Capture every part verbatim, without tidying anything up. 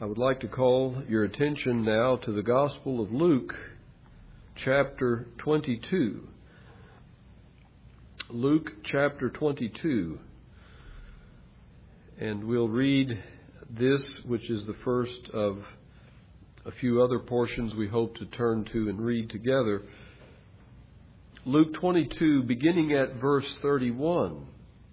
I would like to call your attention now to the Gospel of Luke, chapter twenty-two. Luke chapter twenty-two. And we'll read this, which is the first of a few other portions we hope to turn to and read together. Luke twenty-two, beginning at verse thirty-one.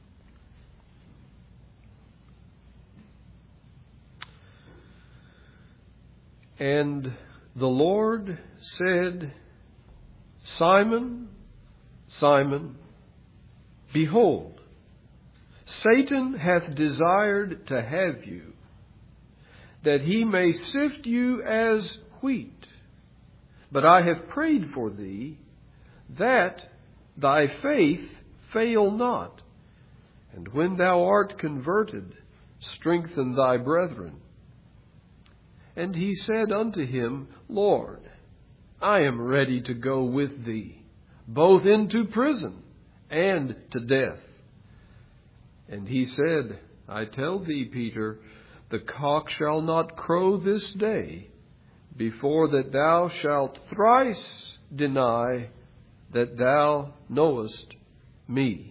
And the Lord said, Simon, Simon, behold, Satan hath desired to have you, that he may sift you as wheat. But I have prayed for thee, that thy faith fail not. And when thou art converted, strengthen thy brethren. And he said unto him, Lord, I am ready to go with thee, both into prison and to death. And he said, I tell thee, Peter, the cock shall not crow this day, before that thou shalt thrice deny that thou knowest me.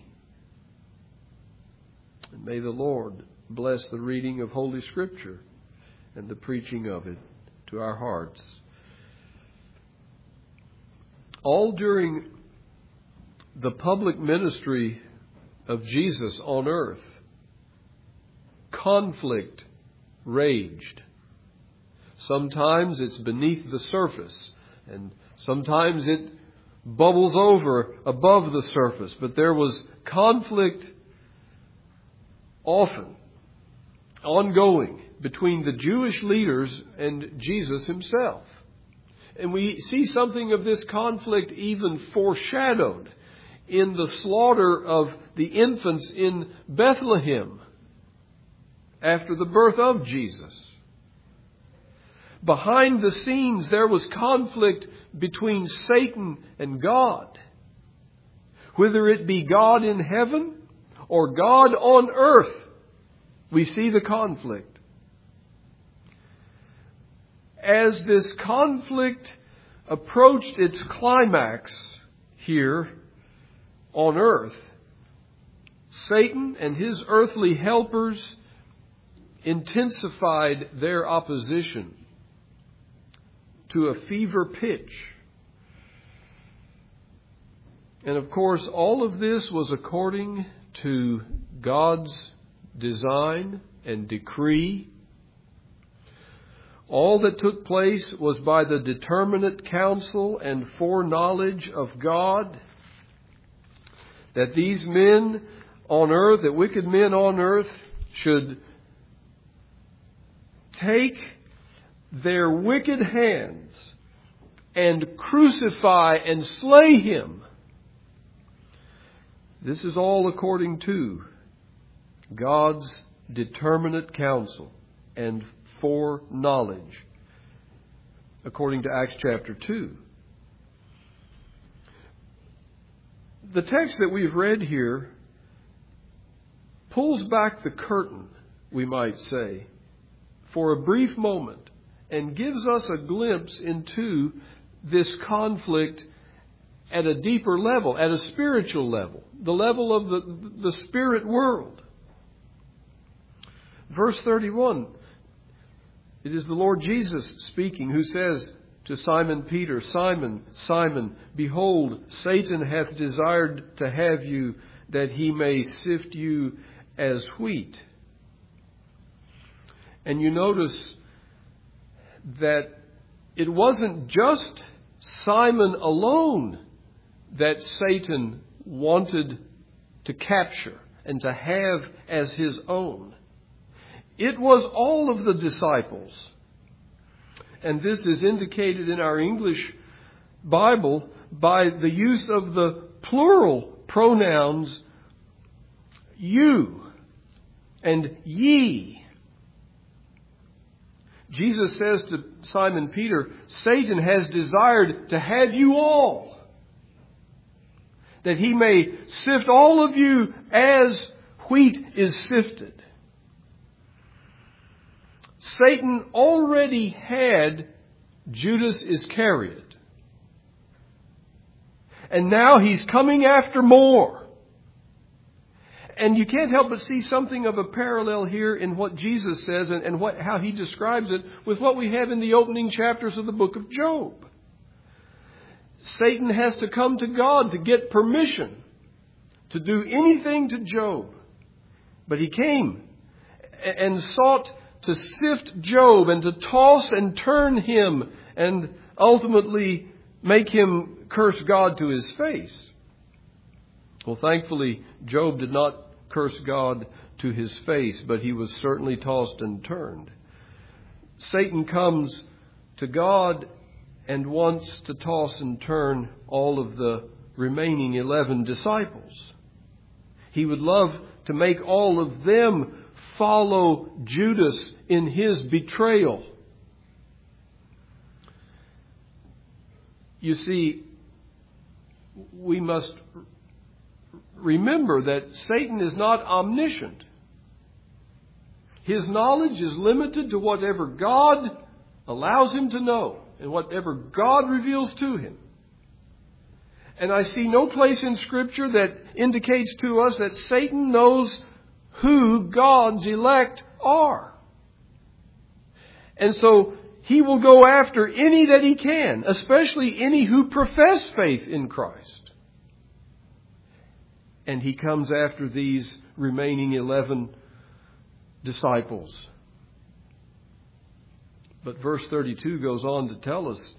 And may the Lord bless the reading of Holy Scripture and the preaching of it to our hearts. All during the public ministry of Jesus on earth, conflict raged. Sometimes it's beneath the surface, and sometimes it bubbles over above the surface. But there was conflict often, ongoing, between the Jewish leaders and Jesus himself. And we see something of this conflict even foreshadowed in the slaughter of the infants in Bethlehem after the birth of Jesus. Behind the scenes, there was conflict between Satan and God. Whether it be God in heaven or God on earth, we see the conflict. As this conflict approached its climax here on earth, Satan and his earthly helpers intensified their opposition to a fever pitch. And of course, all of this was according to God's design and decree. All that took place was by the determinate counsel and foreknowledge of God, that these men on earth, that wicked men on earth, should take their wicked hands and crucify and slay him. This is all according to God's determinate counsel and foreknowledge, according to Acts chapter two. The text that we've read here pulls back the curtain, we might say, for a brief moment, and gives us a glimpse into this conflict at a deeper level, at a spiritual level, the level of the, the spirit world. Verse thirty-one, it is the Lord Jesus speaking, who says to Simon Peter, Simon, Simon, behold, Satan hath desired to have you, that he may sift you as wheat. And you notice that it wasn't just Simon alone that Satan wanted to capture and to have as his own. It was all of the disciples. And this is indicated in our English Bible by the use of the plural pronouns you and ye. Jesus says to Simon Peter, Satan has desired to have you all, that he may sift all of you as wheat is sifted. Satan already had Judas Iscariot. And now he's coming after more. And you can't help but see something of a parallel here in what Jesus says and, and what, how he describes it with what we have in the opening chapters of the book of Job. Satan has to come to God to get permission to do anything to Job. But he came and sought to sift Job and to toss and turn him and ultimately make him curse God to his face. Well, thankfully, Job did not curse God to his face, but he was certainly tossed and turned. Satan comes to God and wants to toss and turn all of the remaining eleven disciples. He would love to make all of them follow Judas in his betrayal. You see, we must remember that Satan is not omniscient. His knowledge is limited to whatever God allows him to know and whatever God reveals to him. And I see no place in Scripture that indicates to us that Satan knows who God's elect are. And so he will go after any that he can, especially any who profess faith in Christ. And he comes after these remaining eleven disciples. But verse thirty-two goes on to tell us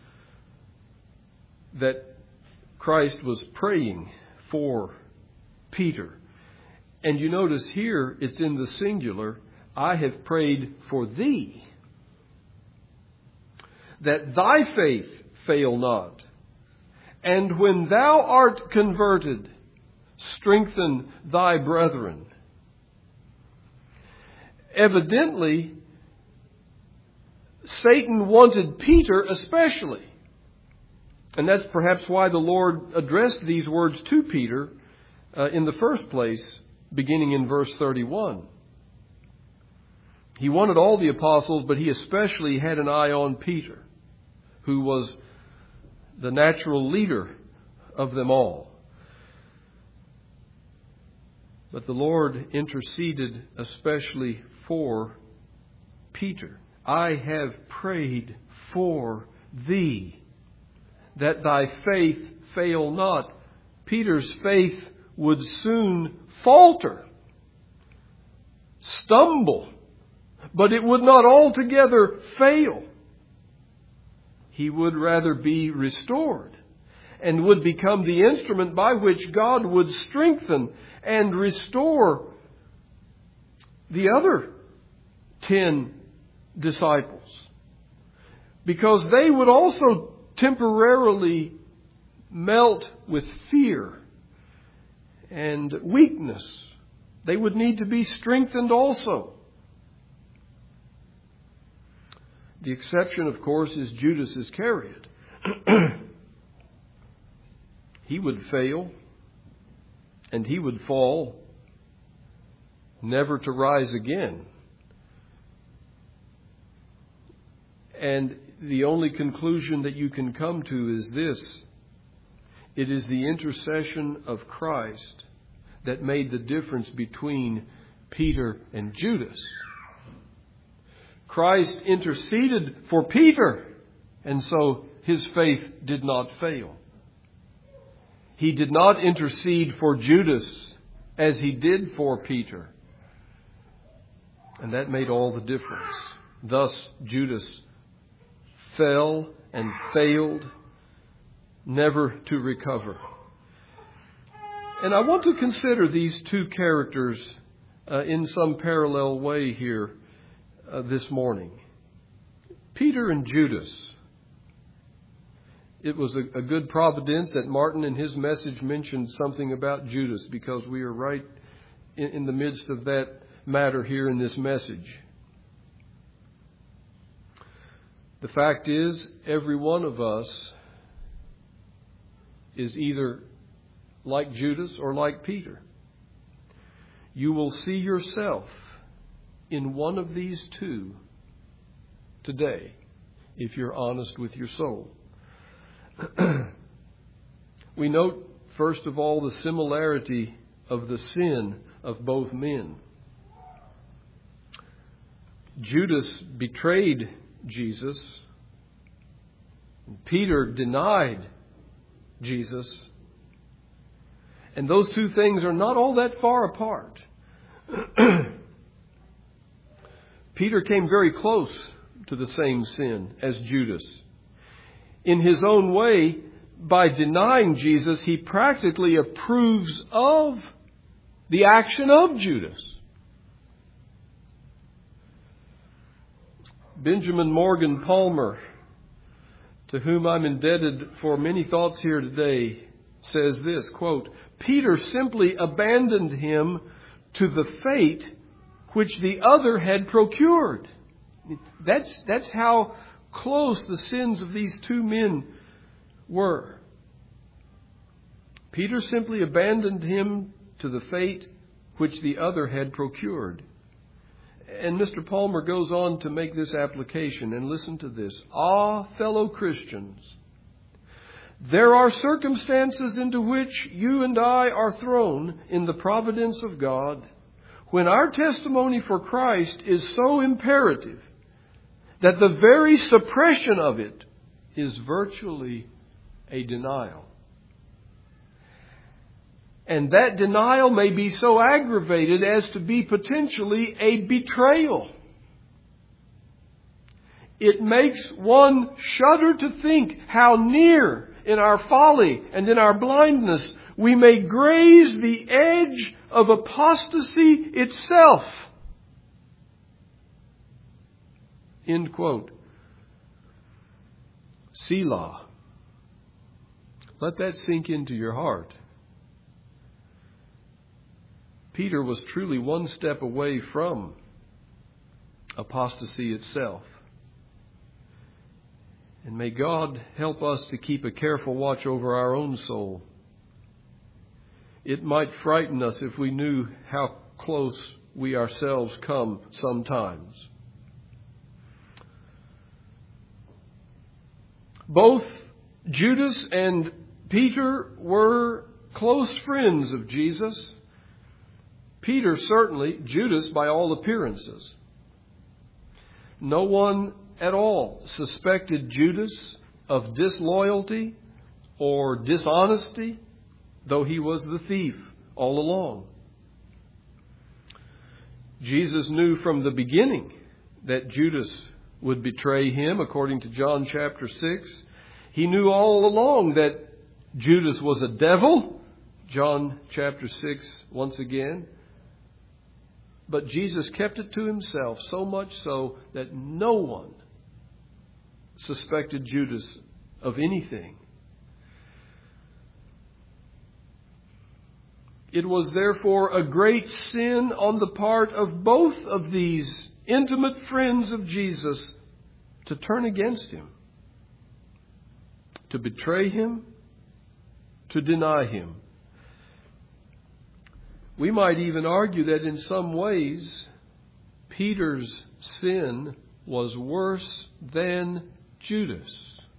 that Christ was praying for Peter. And you notice here it's in the singular, I have prayed for thee, that thy faith fail not. And when thou art converted, strengthen thy brethren. Evidently, Satan wanted Peter especially. And that's perhaps why the Lord addressed these words to Peter uh, in the first place, beginning in verse thirty-one. He wanted all the apostles, but he especially had an eye on Peter, who was the natural leader of them all. But the Lord interceded especially for Peter. I have prayed for thee, that thy faith fail not. Peter's faith would soon falter, stumble, but it would not altogether fail. He would rather be restored and would become the instrument by which God would strengthen and restore the other ten disciples, because they would also temporarily melt with fear and weakness. They would need to be strengthened also. The exception, of course, is Judas Iscariot. He would fail and he would fall, never to rise again. And the only conclusion that you can come to is this: it is the intercession of Christ that made the difference between Peter and Judas. Christ interceded for Peter, and so his faith did not fail. He did not intercede for Judas as he did for Peter. And that made all the difference. Thus, Judas fell and failed, never to recover. And I want to consider these two characters uh, in some parallel way here uh, this morning. Peter and Judas. It was a, a good providence that Martin in his message mentioned something about Judas, because we are right in, in the midst of that matter here in this message. The fact is, every one of us is either like Judas or like Peter. You will see yourself in one of these two today, if you're honest with your soul. We note, first of all, the similarity of the sin of both men. Judas betrayed Jesus. Peter denied Jesus. And those two things are not all that far apart. Peter came very close to the same sin as Judas. In his own way, by denying Jesus, he practically approves of the action of Judas. Benjamin Morgan Palmer, to whom I'm indebted for many thoughts here today, says this, quote, Peter simply abandoned him to the fate which the other had procured. That's, that's how close the sins of these two men were. Peter simply abandoned him to the fate which the other had procured. And Mister Palmer goes on to make this application, and listen to this. Ah, fellow Christians, there are circumstances into which you and I are thrown in the providence of God when our testimony for Christ is so imperative that the very suppression of it is virtually a denial. And that denial may be so aggravated as to be potentially a betrayal. It makes one shudder to think how near in our folly and in our blindness we may graze the edge of apostasy itself. End quote. Selah. Let that sink into your heart. Peter was truly one step away from apostasy itself. And may God help us to keep a careful watch over our own soul. It might frighten us if we knew how close we ourselves come sometimes. Both Judas and Peter were close friends of Jesus. Peter certainly, Judas by all appearances. No one at all suspected Judas of disloyalty or dishonesty, though he was the thief all along. Jesus knew from the beginning that Judas would betray him, according to John chapter six. He knew all along that Judas was a devil, John chapter six once again. But Jesus kept it to himself, so much so that no one suspected Judas of anything. It was therefore a great sin on the part of both of these intimate friends of Jesus to turn against him, to betray him, to deny him. We might even argue that in some ways, Peter's sin was worse than Judas.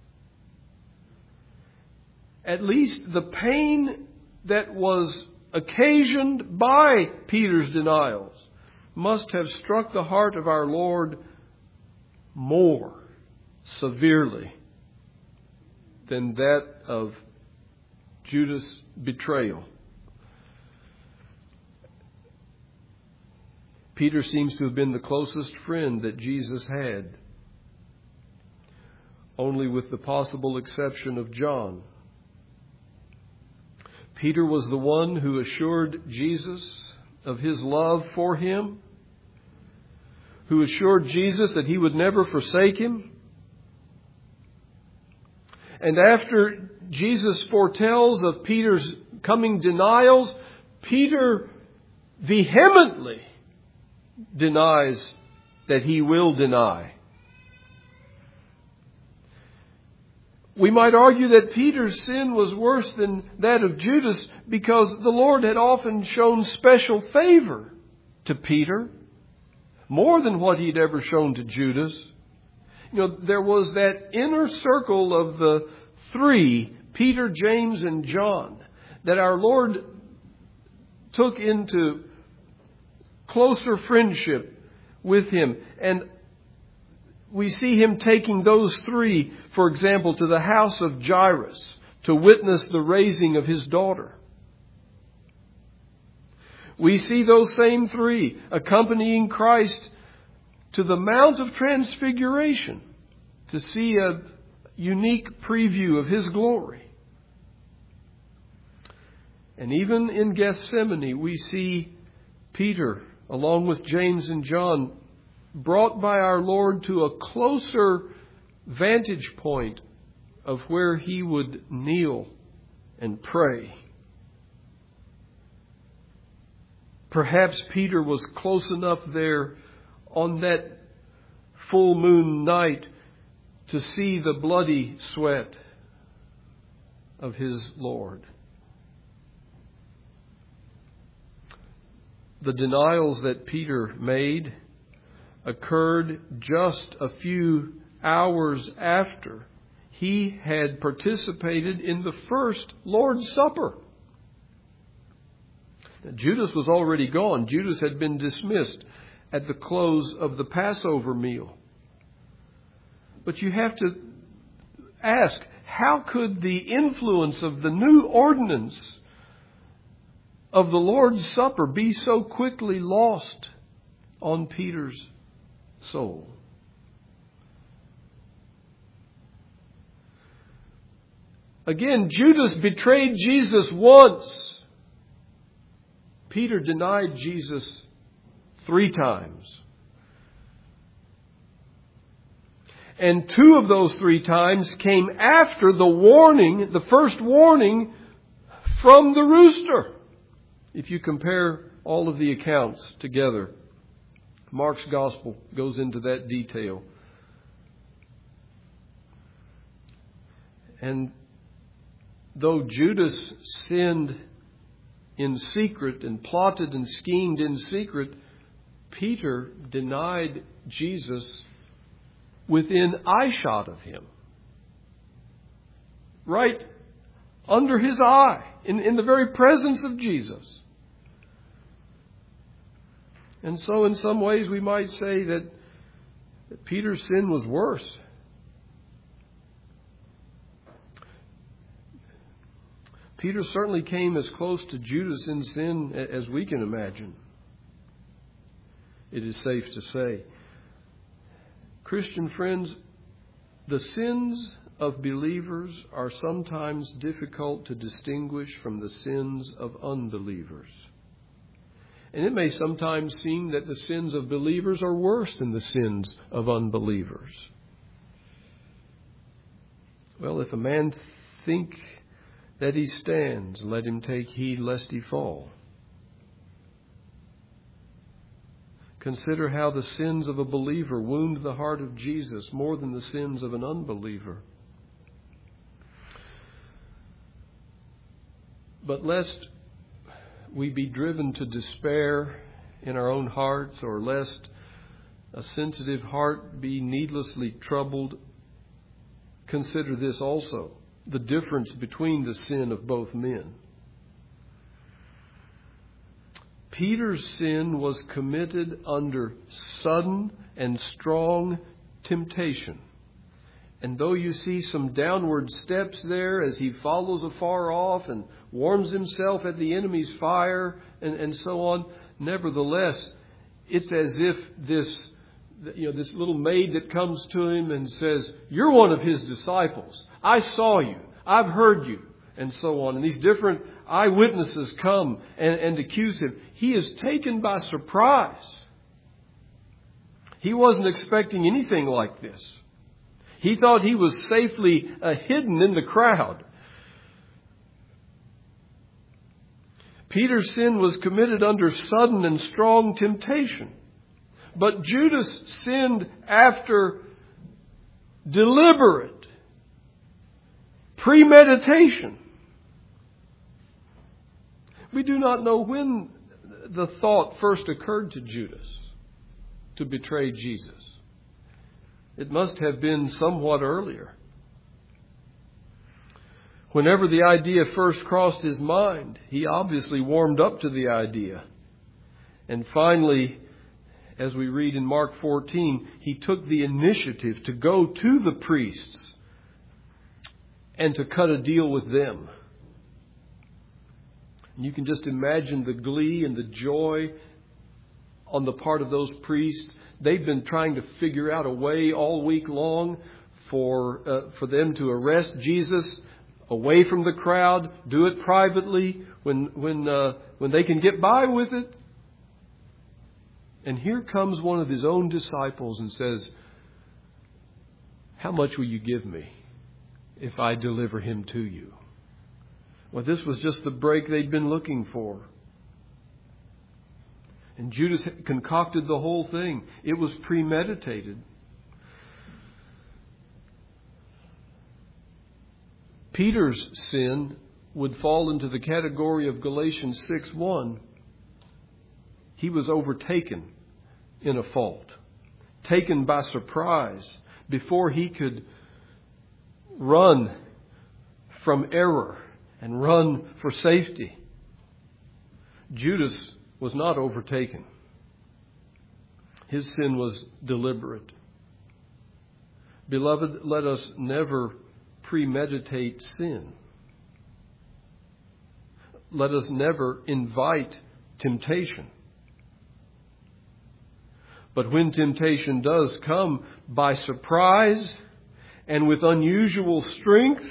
At least the pain that was occasioned by Peter's denials must have struck the heart of our Lord more severely than that of Judas' betrayal. Peter seems to have been the closest friend that Jesus had, only with the possible exception of John. Peter was the one who assured Jesus of his love for him, who assured Jesus that he would never forsake him. And after Jesus foretells of Peter's coming denials, Peter vehemently denies that he will deny. We might argue that Peter's sin was worse than that of Judas because the Lord had often shown special favor to Peter, more than what he'd ever shown to Judas. You know, there was that inner circle of the three, Peter, James, and John, that our Lord took into closer friendship with Him. And we see Him taking those three, for example, to the house of Jairus to witness the raising of his daughter. We see those same three accompanying Christ to the Mount of Transfiguration to see a unique preview of His glory. And even in Gethsemane, we see Peter, along with James and John, brought by our Lord to a closer vantage point of where He would kneel and pray. Perhaps Peter was close enough there on that full moon night to see the bloody sweat of his Lord. The denials that Peter made occurred just a few hours after he had participated in the first Lord's Supper. Now, Judas was already gone. Judas had been dismissed at the close of the Passover meal. But you have to ask, how could the influence of the new ordinance of the Lord's Supper be so quickly lost on Peter's soul? Again, Judas betrayed Jesus once. Peter denied Jesus three times. And two of those three times came after the warning, the first warning from the rooster. If you compare all of the accounts together, Mark's Gospel goes into that detail. And though Judas sinned in secret and plotted and schemed in secret, Peter denied Jesus within eyeshot of him. Right under his eye, in, in the very presence of Jesus. And so in some ways we might say that, that Peter's sin was worse. Peter certainly came as close to Judas in sin as we can imagine. It is safe to say. Christian friends, the sins of believers are sometimes difficult to distinguish from the sins of unbelievers. And it may sometimes seem that the sins of believers are worse than the sins of unbelievers. Well, if a man think that he stands, let him take heed lest he fall. Consider how the sins of a believer wound the heart of Jesus more than the sins of an unbeliever. But lest we be driven to despair in our own hearts, or lest a sensitive heart be needlessly troubled, consider this also, the difference between the sin of both men. Peter's sin was committed under sudden and strong temptation. And though you see some downward steps there as he follows afar off and warms himself at the enemy's fire and, and so on, nevertheless, it's as if this, you know, this little maid that comes to him and says, "You're one of his disciples. I saw you. I've heard you," and so on. And these different eyewitnesses come and, and accuse him. He is taken by surprise. He wasn't expecting anything like this. He thought he was safely uh, hidden in the crowd. Peter's sin was committed under sudden and strong temptation. But Judas sinned after deliberate premeditation. We do not know when the thought first occurred to Judas to betray Jesus. It must have been somewhat earlier. Whenever the idea first crossed his mind, he obviously warmed up to the idea. And finally, as we read in Mark fourteen, he took the initiative to go to the priests and to cut a deal with them. And you can just imagine the glee and the joy on the part of those priests. They've been trying to figure out a way all week long for uh, for them to arrest Jesus away from the crowd, do it privately when when uh, when they can get by with it. And here comes one of his own disciples and says, "How much will you give me if I deliver him to you?" Well, this was just the break they'd been looking for. And Judas concocted the whole thing. It was premeditated. Peter's sin would fall into the category of Galatians six one. He was overtaken in a fault, taken by surprise before he could run from error and run for safety. Judas was not overtaken. His sin was deliberate. Beloved, let us never premeditate sin. Let us never invite temptation. But when temptation does come by surprise and with unusual strength,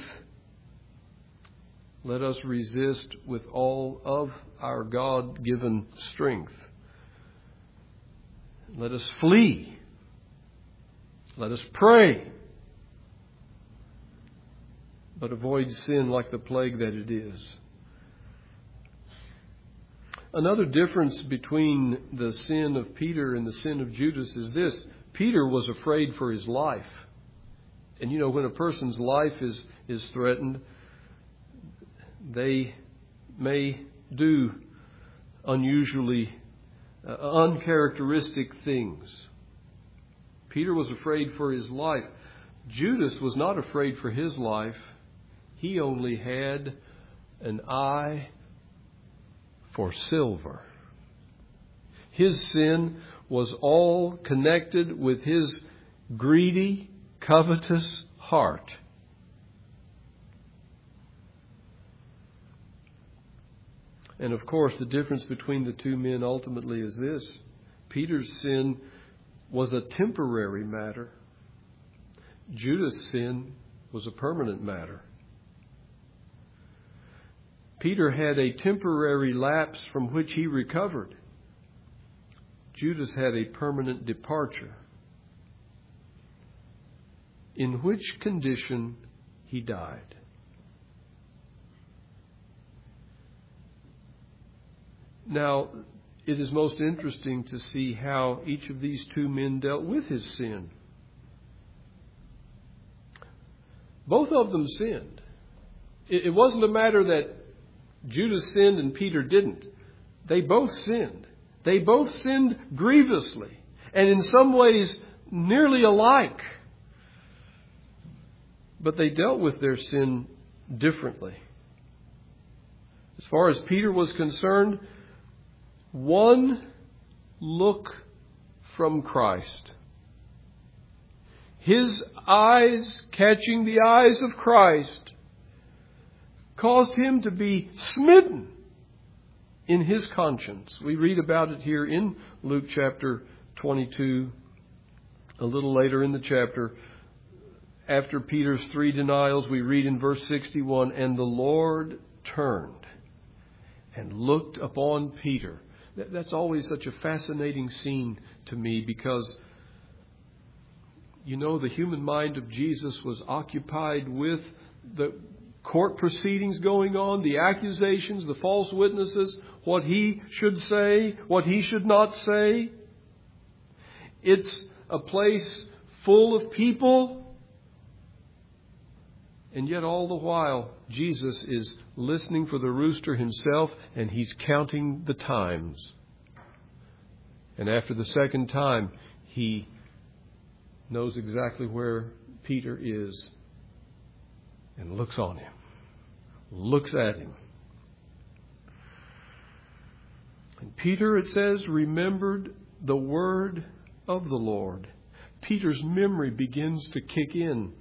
let us resist with all of our God-given strength. Let us flee. Let us pray. But avoid sin like the plague that it is. Another difference between the sin of Peter and the sin of Judas is this. Peter was afraid for his life. And you know, when a person's life is, is threatened, they may do unusually, uh, uncharacteristic things. Peter was afraid for his life. Judas was not afraid for his life. He only had an eye for silver. His sin was all connected with his greedy, covetous heart. And of course, the difference between the two men ultimately is this. Peter's sin was a temporary matter. Judas' sin was a permanent matter. Peter had a temporary lapse from which he recovered. Judas had a permanent departure, in which condition he died. Now, it is most interesting to see how each of these two men dealt with his sin. Both of them sinned. It wasn't a matter that Judas sinned and Peter didn't. They both sinned. They both sinned grievously, and in some ways nearly alike. But they dealt with their sin differently. As far as Peter was concerned, one look from Christ, his eyes catching the eyes of Christ, caused him to be smitten in his conscience. We read about it here in Luke chapter twenty-two. A little later in the chapter, after Peter's three denials, we read in verse sixty-one, "And the Lord turned and looked upon Peter." That's always such a fascinating scene to me because, you know, the human mind of Jesus was occupied with the court proceedings going on, the accusations, the false witnesses, what he should say, what he should not say. It's a place full of people. And yet all the while, Jesus is listening for the rooster himself, and he's counting the times. And after the second time, he knows exactly where Peter is and looks on him, looks at him. And Peter, it says, remembered the word of the Lord. Peter's memory begins to kick in.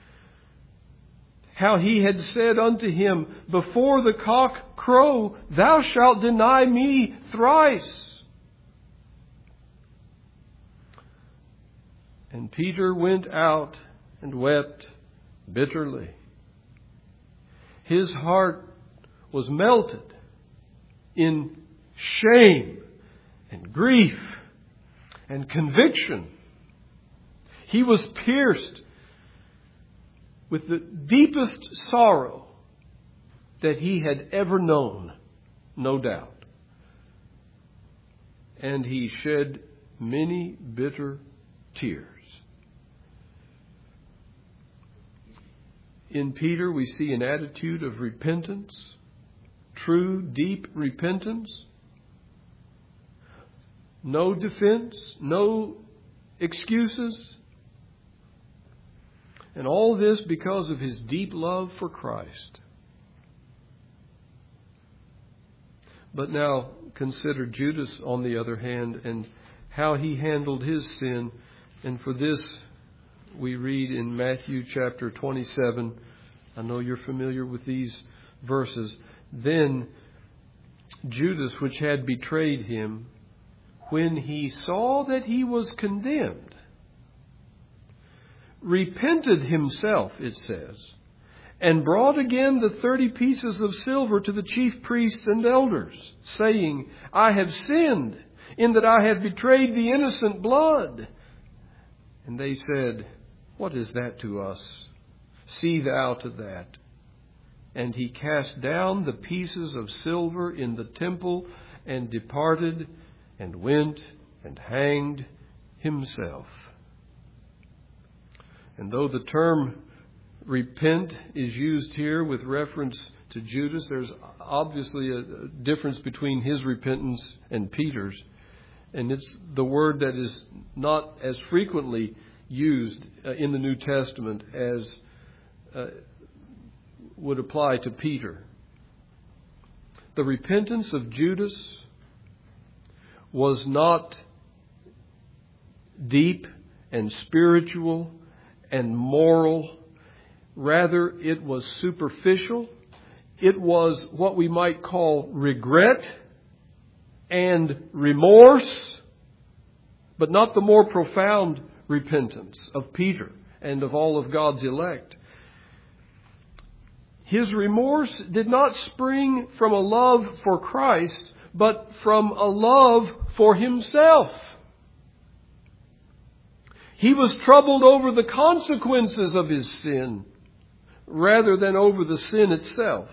How he had said unto him, before the cock crow, thou shalt deny me thrice. And Peter went out and wept bitterly. His heart was melted in shame and grief and conviction. He was pierced with the deepest sorrow that he had ever known, no doubt. And he shed many bitter tears. In Peter, we see an attitude of repentance, true, deep repentance. No defense, no excuses. And all this because of his deep love for Christ. But now consider Judas, on the other hand, and how he handled his sin. And for this, we read in Matthew chapter twenty-seven. I know you're familiar with these verses. Then Judas, which had betrayed him, when he saw that he was condemned, repented himself, it says, and brought again the thirty pieces of silver to the chief priests and elders, saying, I have sinned in that I have betrayed the innocent blood. And they said, what is that to us? See thou to that. And he cast down the pieces of silver in the temple and departed and went and hanged himself. And though the term repent is used here with reference to Judas, there's obviously a difference between his repentance and Peter's. And it's the word that is not as frequently used in the New Testament as uh, would apply to Peter. The repentance of Judas was not deep and spiritual and moral. Rather, it was superficial. It was what we might call regret and remorse, but not the more profound repentance of Peter and of all of God's elect. His remorse did not spring from a love for Christ, but from a love for himself. He was troubled over the consequences of his sin rather than over the sin itself.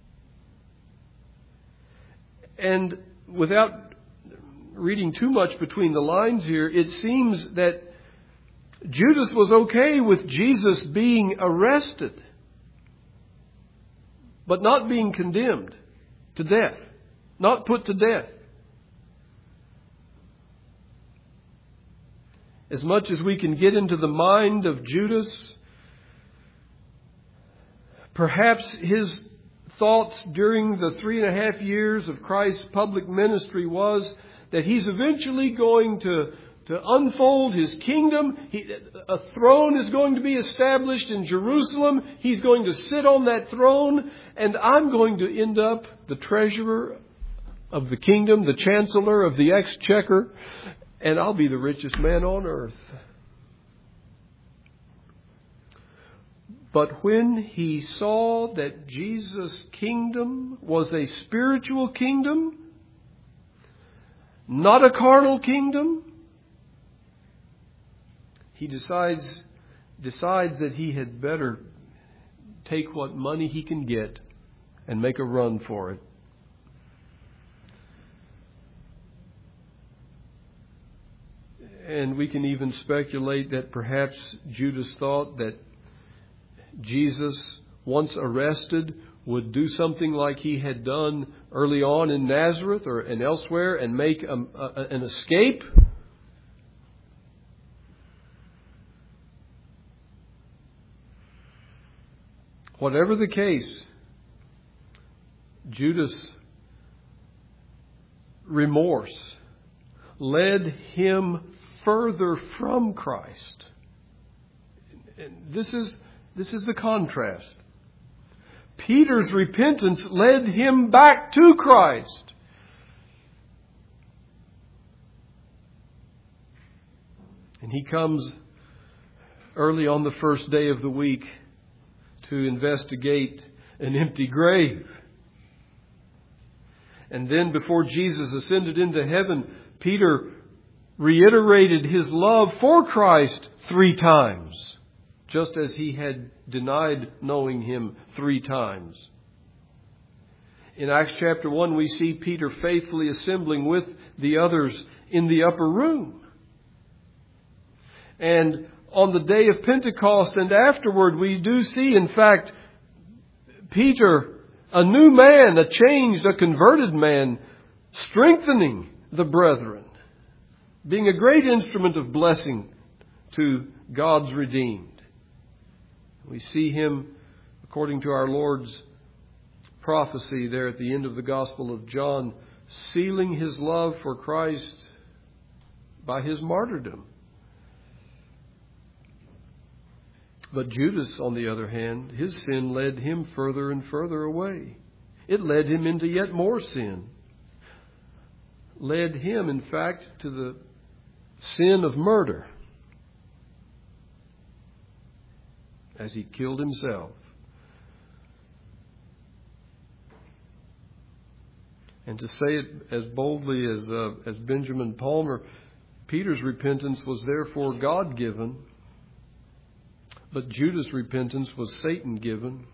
And without reading too much between the lines here, it seems that Judas was okay with Jesus being arrested, but not being condemned to death, not put to death. As much as we can get into the mind of Judas, perhaps his thoughts during the three and a half years of Christ's public ministry was that he's eventually going to, to unfold his kingdom. He, a throne is going to be established in Jerusalem. He's going to sit on that throne, and I'm going to end up the treasurer of the kingdom, the chancellor of the exchequer, and I'll be the richest man on earth. But when he saw that Jesus' kingdom was a spiritual kingdom, not a carnal kingdom, he decides decides that he had better take what money he can get and make a run for it. And we can even speculate that perhaps Judas thought that Jesus, once arrested, would do something like he had done early on in Nazareth or and elsewhere and make a, a, an escape. Whatever the case, Judas' remorse led him further from Christ. And this is, this is the contrast. Peter's repentance led him back to Christ. And he comes early on the first day of the week to investigate an empty grave. And then before Jesus ascended into heaven, Peter reiterated his love for Christ three times, just as he had denied knowing Him three times. In Acts chapter one, we see Peter faithfully assembling with the others in the upper room. And on the day of Pentecost and afterward, we do see, in fact, Peter, a new man, a changed, a converted man, strengthening the brethren, being a great instrument of blessing to God's redeemed. We see him, according to our Lord's prophecy there at the end of the Gospel of John, sealing his love for Christ by his martyrdom. But Judas, on the other hand, his sin led him further and further away. It led him into yet more sin. Led him, in fact, to the sin of murder, as he killed himself. And to say it as boldly as uh, as Benjamin Palmer, Peter's repentance was therefore God-given, but Judas' repentance was Satan-given.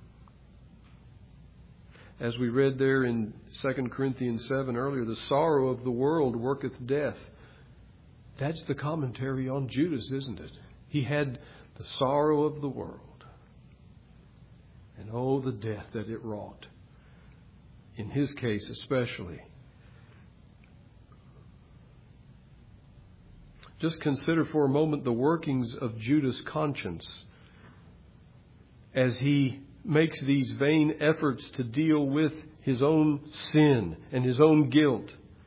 As we read there in Second Corinthians seven earlier, the sorrow of the world worketh death. That's the commentary on Judas, isn't it? He had the sorrow of the world. And oh, the death that it wrought. In his case especially. Just consider for a moment the workings of Judas' conscience as he makes these vain efforts to deal with his own sin and his own guilt.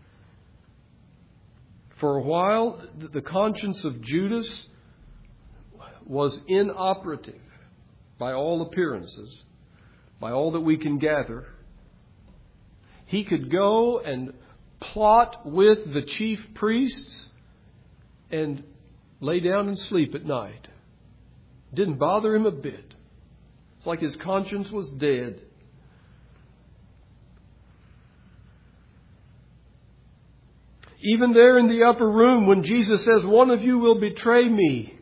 For a while, the conscience of Judas was inoperative by all appearances, by all that we can gather. He could go and plot with the chief priests and lay down and sleep at night. Didn't bother him a bit. It's like his conscience was dead. Even there in the upper room when Jesus says, "One of you will betray me."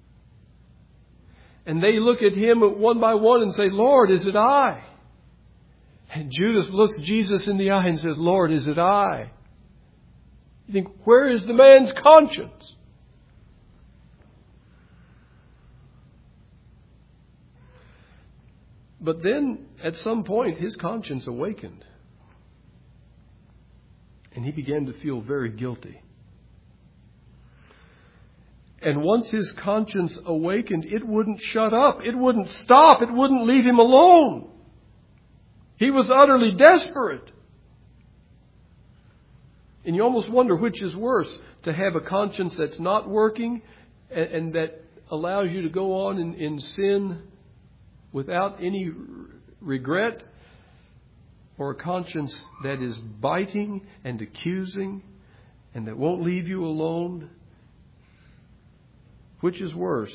And they look at him one by one and say, "Lord, is it I?" And Judas looks Jesus in the eye and says, "Lord, is it I?" You think, where is the man's conscience? But then, at some point, his conscience awakened. And he began to feel very guilty. And once his conscience awakened, it wouldn't shut up. It wouldn't stop. It wouldn't leave him alone. He was utterly desperate. And you almost wonder which is worse, to have a conscience that's not working and, and that allows you to go on in, in sin without any regret, or a conscience that is biting and accusing and that won't leave you alone. Which is worse?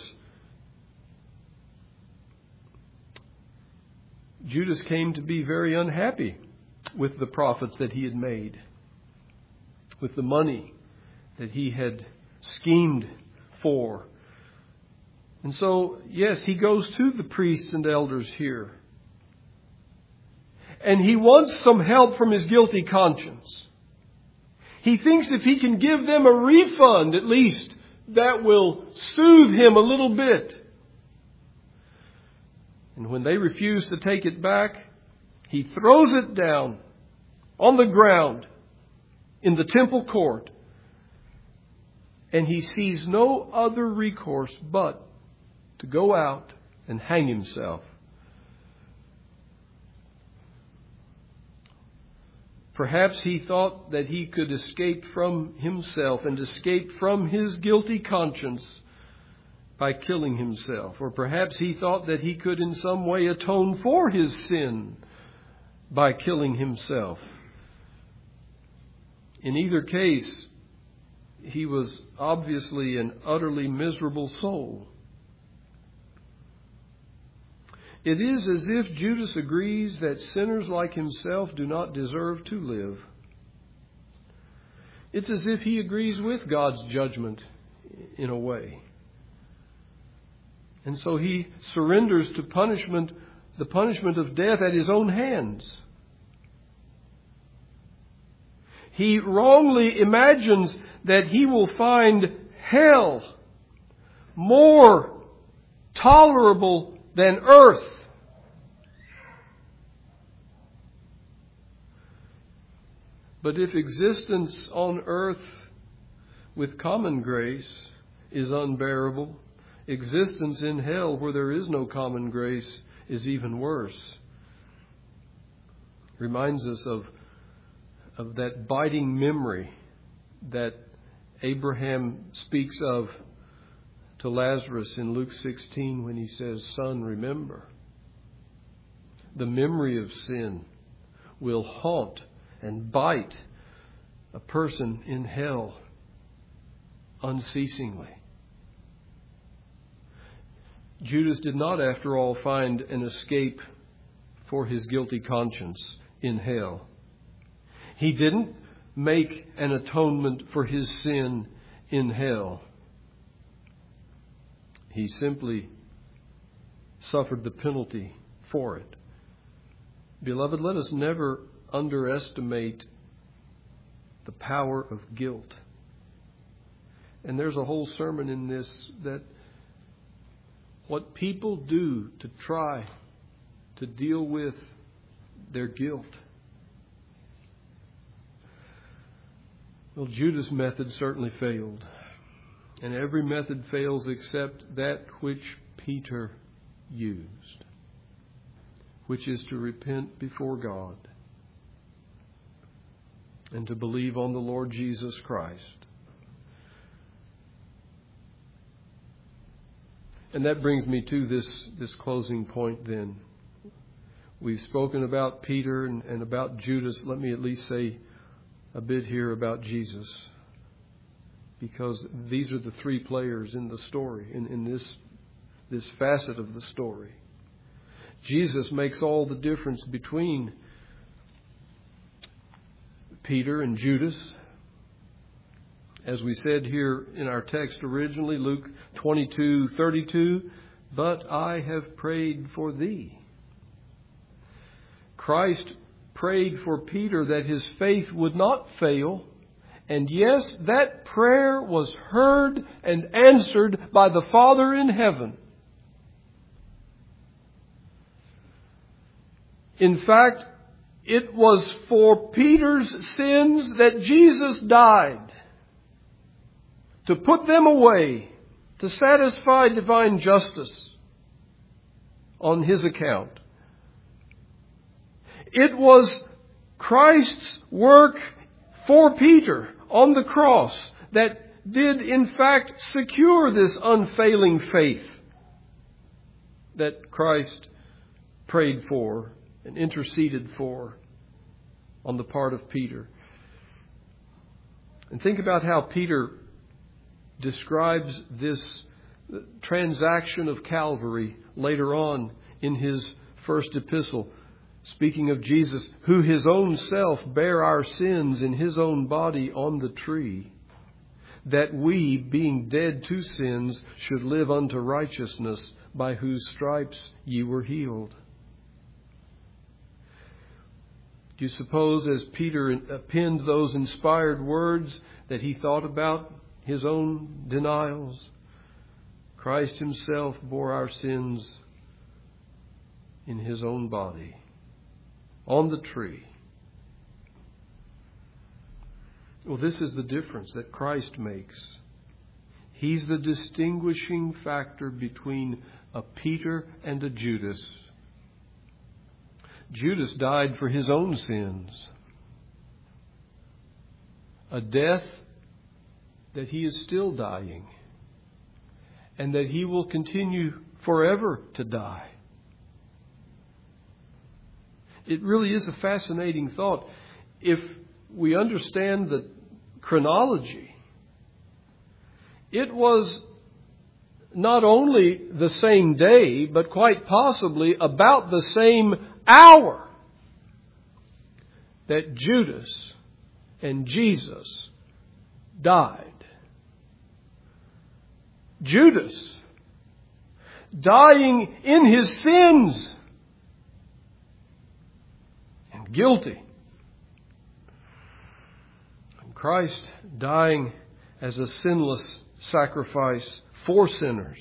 Judas came to be very unhappy with the profits that he had made, with the money that he had schemed for. And so, yes, he goes to the priests and elders here. And he wants some help from his guilty conscience. He thinks if he can give them a refund, at least, that will soothe him a little bit. And when they refuse to take it back, he throws it down on the ground in the temple court. And he sees no other recourse but to go out and hang himself Perhaps he thought that he could escape from himself and escape from his guilty conscience by killing himself. Or perhaps he thought that he could in some way atone for his sin by killing himself. In either case, he was obviously an utterly miserable soul. It is as if Judas agrees that sinners like himself do not deserve to live. It's as if he agrees with God's judgment in a way. And so he surrenders to punishment, the punishment of death at his own hands. He wrongly imagines that he will find hell more tolerable than earth. But if existence on earth with common grace is unbearable, existence in hell where there is no common grace is even worse. Reminds us of, of that biting memory that Abraham speaks of to Lazarus in Luke sixteen when he says, "Son, remember." The memory of sin will haunt and bite a person in hell unceasingly. Judas did not, after all, find an escape for his guilty conscience in hell. He didn't make an atonement for his sin in hell. He simply suffered the penalty for it. Beloved, let us never underestimate the power of guilt. And there's a whole sermon in this that what people do to try to deal with their guilt. Well, Judas' method certainly failed. And every method fails except that which Peter used, which is to repent before God and to believe on the Lord Jesus Christ. And that brings me to this, this closing point then. We've spoken about Peter and, and about Judas. Let me at least say a bit here about Jesus, because these are the three players in the story, in, in this, this facet of the story. Jesus makes all the difference between Peter and Judas. As we said here in our text originally, Luke twenty-two thirty-two, "But I have prayed for thee." Christ prayed for Peter that his faith would not fail. And yes, that prayer was heard and answered by the Father in heaven. In fact, it was for Peter's sins that Jesus died, to put them away, to satisfy divine justice on his account. It was Christ's work for Peter on the cross that did in fact secure this unfailing faith that Christ prayed for and interceded for on the part of Peter. And think about how Peter describes this transaction of Calvary later on in his first epistle, speaking of Jesus, who his own self bare our sins in his own body on the tree, that we, being dead to sins, should live unto righteousness, by whose stripes ye were healed. Do you suppose, as Peter penned those inspired words, that he thought about his own denials? Christ himself bore our sins in his own body on the tree. Well, this is the difference that Christ makes. He's the distinguishing factor between a Peter and a Judas. Judas died for his own sins. a death that He is still dying, and that He will continue forever to die. It really is a fascinating thought. If we understand the chronology, it was not only the same day, but quite possibly about the same hour that Judas and Jesus died. Judas dying in his sins and guilty. And Christ dying as a sinless sacrifice for sinners.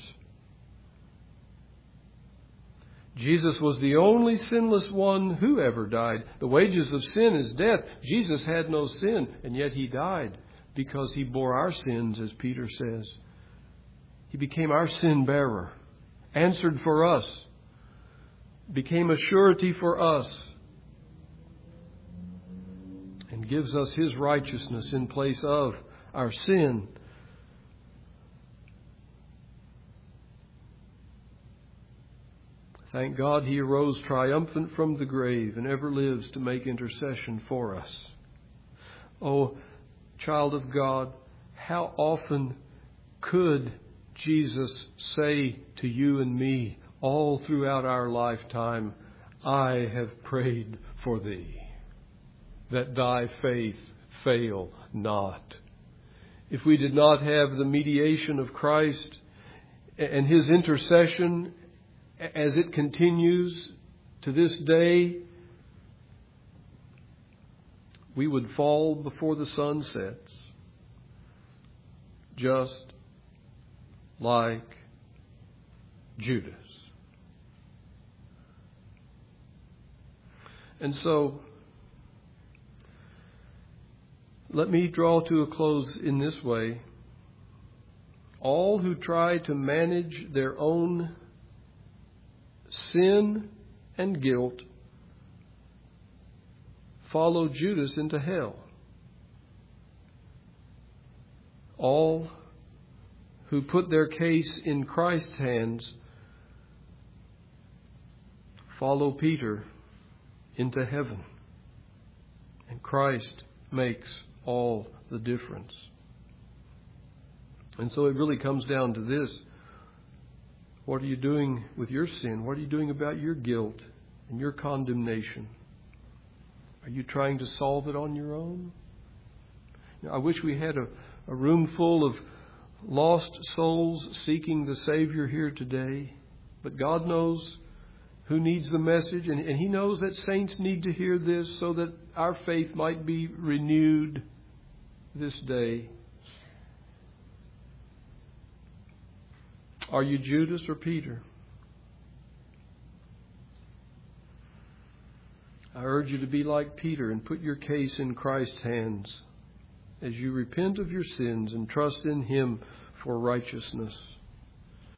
Jesus was the only sinless one who ever died. The wages of sin is death. Jesus had no sin, and yet He died because He bore our sins, as Peter says. He became our sin bearer, answered for us, became a surety for us, and gives us His righteousness in place of our sin. Thank God He arose triumphant from the grave and ever lives to make intercession for us. Oh, child of God, how often could Jesus say to you and me all throughout our lifetime, I have prayed for thee, that thy faith fail not. If we did not have the mediation of Christ and His intercession as it continues to this day, we would fall before the sun sets, just like Judas. And so, let me draw to a close in this way. All who try to manage their own sin and guilt follow Judas into hell. All who put their case in Christ's hands follow Peter into heaven. And Christ makes all the difference. And so it really comes down to this. What are you doing with your sin? What are you doing about your guilt and your condemnation? Are you trying to solve it on your own? Now, I wish we had a, a room full of lost souls seeking the Savior here today. But God knows who needs the message, and, and He knows that saints need to hear this so that our faith might be renewed this day. Are you Judas or Peter? I urge you to be like Peter and put your case in Christ's hands as you repent of your sins and trust in Him for righteousness.